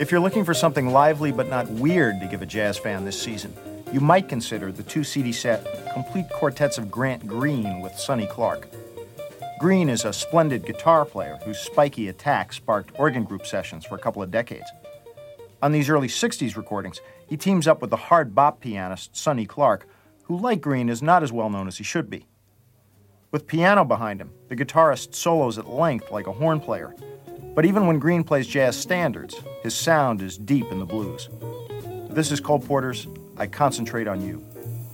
If you're looking for something lively but not weird to give a jazz fan this season, you might consider the two-C D set Complete Quartets of Grant Green with Sonny Clark. Green is a splendid guitar player whose spiky attack sparked organ group sessions for a couple of decades. On these early sixties recordings, he teams up with the hard bop pianist Sonny Clark, who, like Green, is not as well known as he should be. With piano behind him, the guitarist solos at length like a horn player. But even when Green plays jazz standards, his sound is deep in the blues. This is Cole Porter's I Concentrate on You.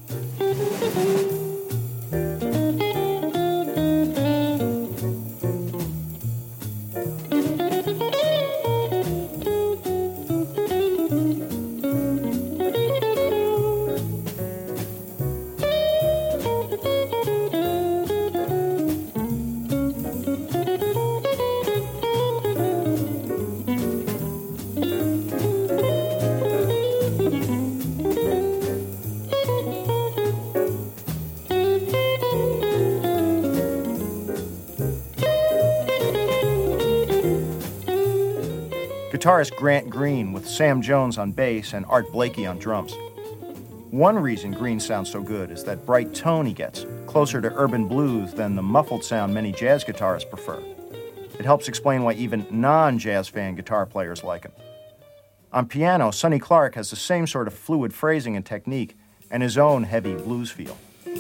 Guitarist Grant Green with Sam Jones on bass and Art Blakey on drums. One reason Green sounds so good is that bright tone he gets, closer to urban blues than the muffled sound many jazz guitarists prefer. It helps explain why even non-jazz fan guitar players like him. On piano, Sonny Clark has the same sort of fluid phrasing and technique and his own heavy blues feel.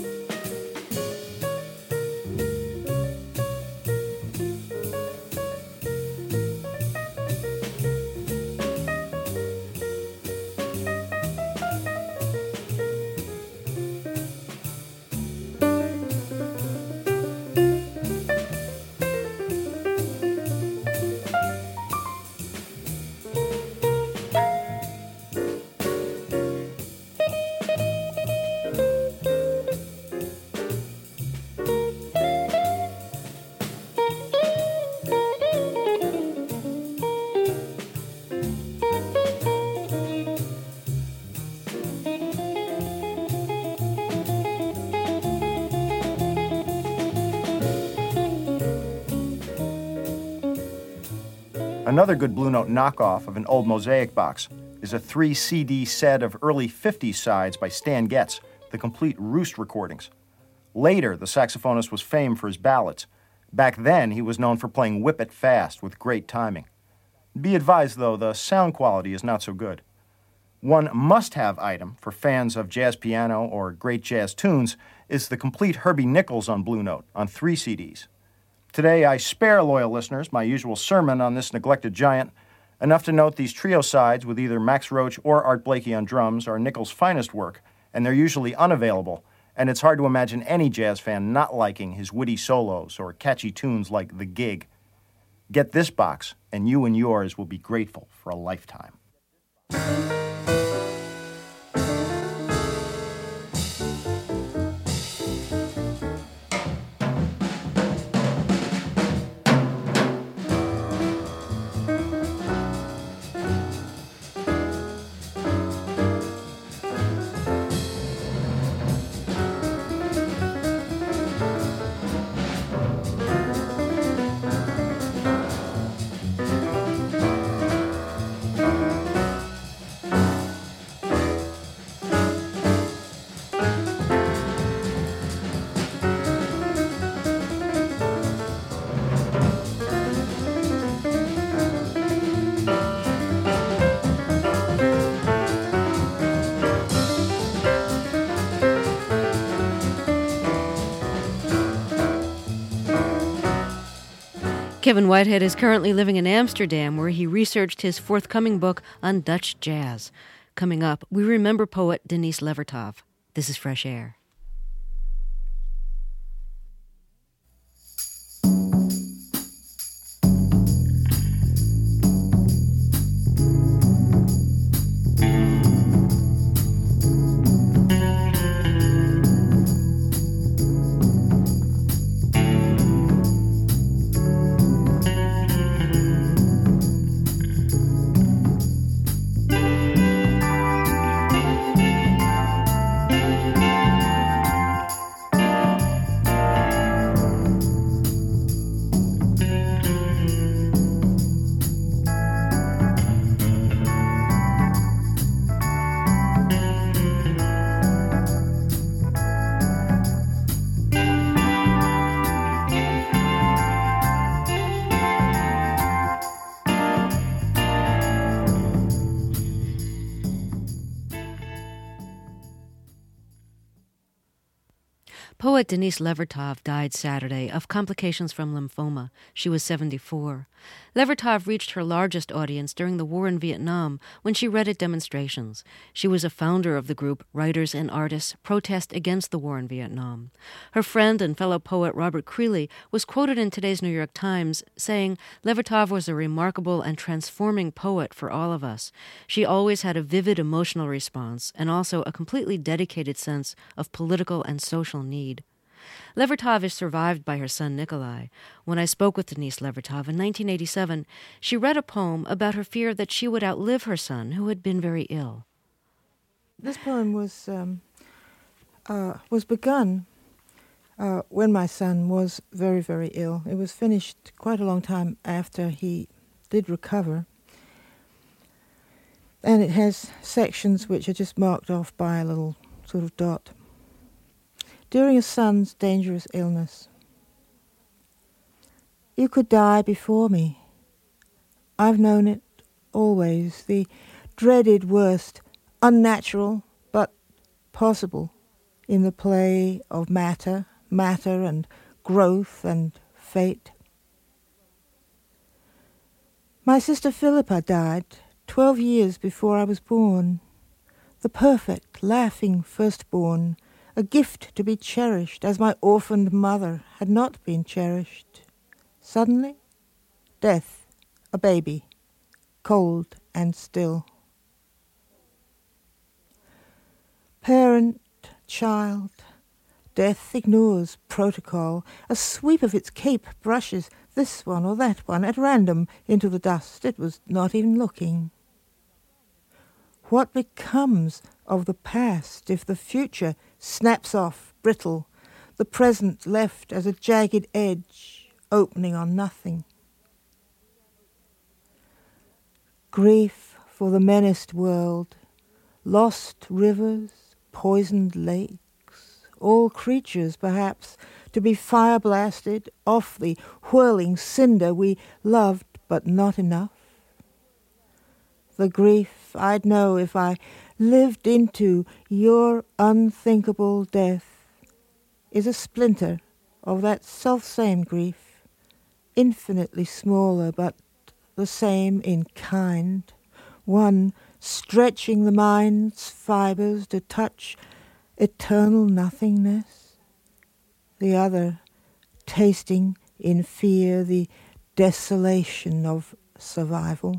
Another good Blue Note knockoff of an old Mosaic box is a three-C D set of early fifties sides by Stan Getz, the complete Roost recordings. Later, the saxophonist was famed for his ballads. Back then, he was known for playing Whip It Fast with great timing. Be advised, though, the sound quality is not so good. One must-have item for fans of jazz piano or great jazz tunes is the complete Herbie Nichols on Blue Note on three C Ds. Today, I spare loyal listeners my usual sermon on this neglected giant, enough to note these trio sides with either Max Roach or Art Blakey on drums are Nichols' finest work, and they're usually unavailable, and it's hard to imagine any jazz fan not liking his witty solos or catchy tunes like The Gig. Get this box, and you and yours will be grateful for a lifetime. Kevin Whitehead is currently living in Amsterdam, where he researched his forthcoming book on Dutch jazz. Coming up, we remember poet Denise Levertov. This is Fresh Air. Poet Denise Levertov died Saturday of complications from lymphoma. She was seventy-four. Levertov reached her largest audience during the war in Vietnam when she read at demonstrations. She was a founder of the group Writers and Artists Protest Against the War in Vietnam. Her friend and fellow poet Robert Creeley was quoted in today's New York Times saying Levertov was a remarkable and transforming poet for all of us. She always had a vivid emotional response and also a completely dedicated sense of political and social need. Levertov is survived by her son Nikolai. When I spoke with Denise Levertov in nineteen eighty-seven, she read a poem about her fear that she would outlive her son, who had been very ill. This poem was um, uh, was begun uh, when my son was very, very ill. It was finished quite a long time after he did recover. And it has sections which are just marked off by a little sort of dot. During a son's dangerous illness. You could die before me. I've known it always, the dreaded worst, unnatural but possible in the play of matter, matter and growth and fate. My sister Philippa died twelve years before I was born, the perfect, laughing firstborn, a gift to be cherished as my orphaned mother had not been cherished. Suddenly, death, a baby, cold and still. Parent, child, death ignores protocol. A sweep of its cape brushes this one or that one at random into the dust. It was not even looking. What becomes of the past if the future snaps off, brittle, the present left as a jagged edge, opening on nothing? Grief for the menaced world, lost rivers, poisoned lakes, all creatures perhaps to be fire-blasted off the whirling cinder we loved but not enough. The grief I'd know if I lived into your unthinkable death is a splinter of that self-same grief, infinitely smaller but the same in kind, one stretching the mind's fibers to touch eternal nothingness, the other tasting in fear the desolation of survival.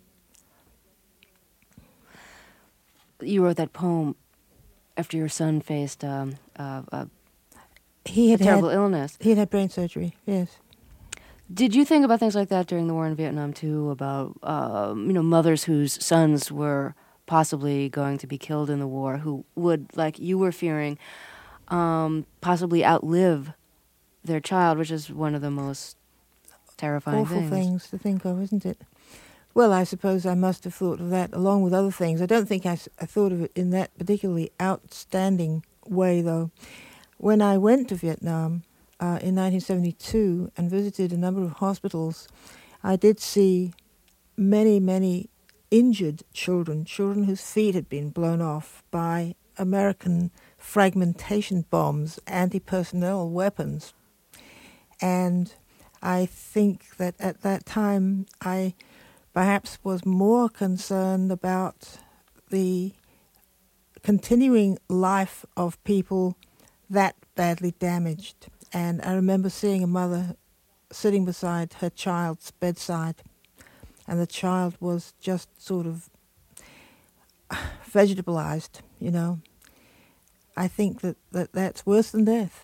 You wrote that poem after your son faced um, uh, uh, he had a terrible had, illness. He had had brain surgery, yes. Did you think about things like that during the war in Vietnam, too, about um, you know mothers whose sons were possibly going to be killed in the war, who would, like you were fearing, um, possibly outlive their child, which is one of the most terrifying Awful things. things to think of, isn't it? Well, I suppose I must have thought of that along with other things. I don't think I, I thought of it in that particularly outstanding way, though. When I went to Vietnam uh, in nineteen seventy-two and visited a number of hospitals, I did see many, many injured children, children whose feet had been blown off by American fragmentation bombs, anti-personnel weapons. And I think that at that time I perhaps was more concerned about the continuing life of people that badly damaged. And I remember seeing a mother sitting beside her child's bedside, and the child was just sort of vegetabilized, you know. I think that, that that's worse than death.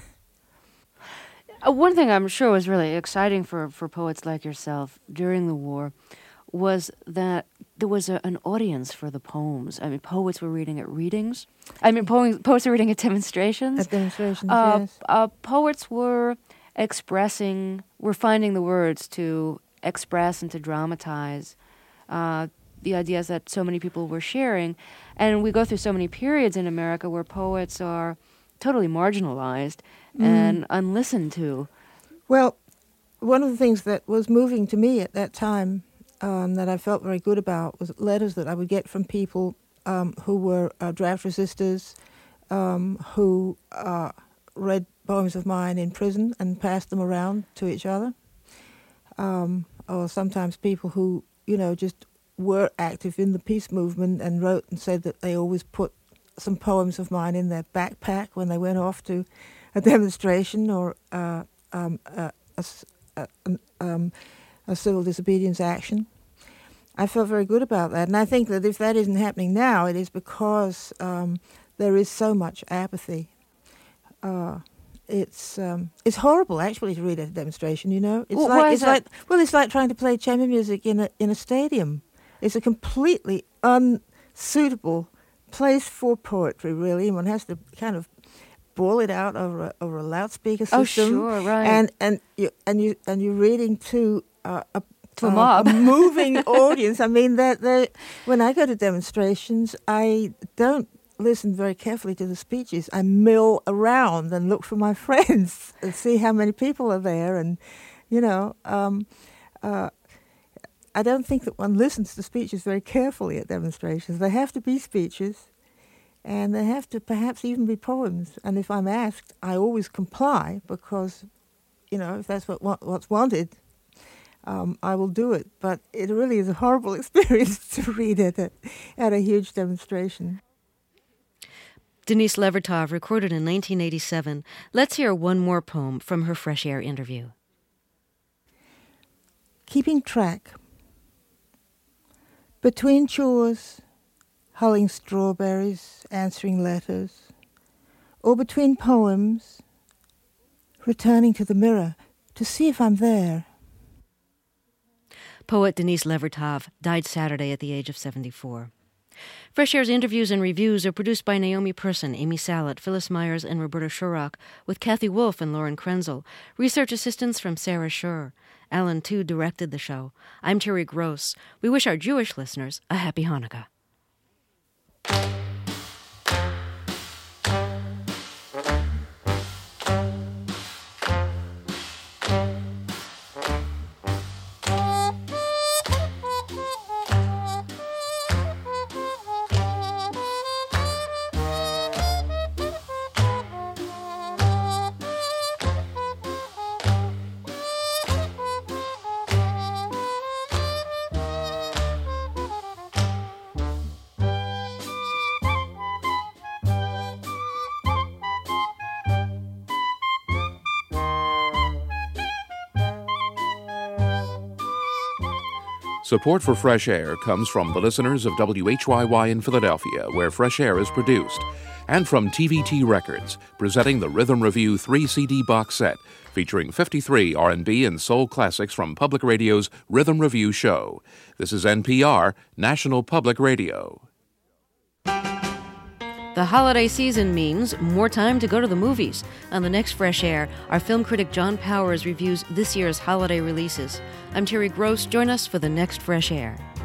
Uh, one thing I'm sure was really exciting for, for poets like yourself during the war was that there was a, an audience for the poems. I mean, poets were reading at readings. I mean, po- poets were reading at demonstrations. At demonstrations, uh, yes. Uh, poets were expressing, were finding the words to express and to dramatize uh, the ideas that so many people were sharing. And we go through so many periods in America where poets are totally marginalized mm. and unlistened to. Well, one of the things that was moving to me at that time um, that I felt very good about was letters that I would get from people um, who were uh, draft resistors, um, who uh, read poems of mine in prison and passed them around to each other. Um, or sometimes people who, you know, just were active in the peace movement and wrote and said that they always put some poems of mine in their backpack when they went off to a demonstration or uh, um, a, a, a, um, a civil disobedience action. I felt very good about that. And I think that if that isn't happening now, it is because um, there is so much apathy. Uh, it's um, it's horrible, actually, to read at a demonstration, you know? It's well, like why it's is that? like well, it's like trying to play chamber music in a in a stadium. It's a completely unsuitable place for poetry, really. One has to kind of bawl it out over a, over a loudspeaker system. Oh, sure, right. And and you and you and you're reading to uh, a to a mob, a moving audience. I mean, that they when I go to demonstrations, I don't listen very carefully to the speeches. I mill around and look for my friends and see how many people are there, and you know. Um, uh, I don't think that one listens to speeches very carefully at demonstrations. They have to be speeches, and they have to perhaps even be poems. And if I'm asked, I always comply because, you know, if that's what what's wanted, um, I will do it. But it really is a horrible experience to read at a, at a huge demonstration. Denise Levertov recorded in nineteen eighty-seven. Let's hear one more poem from her Fresh Air interview. Keeping track. Between chores, hulling strawberries, answering letters, or between poems, returning to the mirror to see if I'm there. Poet Denise Levertov died Saturday at the age of seventy-four. Fresh Air's interviews and reviews are produced by Naomi Person, Amy Salet, Phyllis Myers, and Roberta Shurrock, with Kathy Wolf and Lauren Krenzel. Research assistance from Sarah Schur. Alan Tu directed the show. I'm Terry Gross. We wish our Jewish listeners a happy Hanukkah. Support for Fresh Air comes from the listeners of W H Y Y in Philadelphia, where Fresh Air is produced, and from T V T Records, presenting the Rhythm Review three C D box set, featuring fifty-three R and B and soul classics from Public Radio's Rhythm Review show. This is N P R, National Public Radio. The holiday season means more time to go to the movies. On the next Fresh Air, our film critic John Powers reviews this year's holiday releases. I'm Terry Gross. Join us for the next Fresh Air.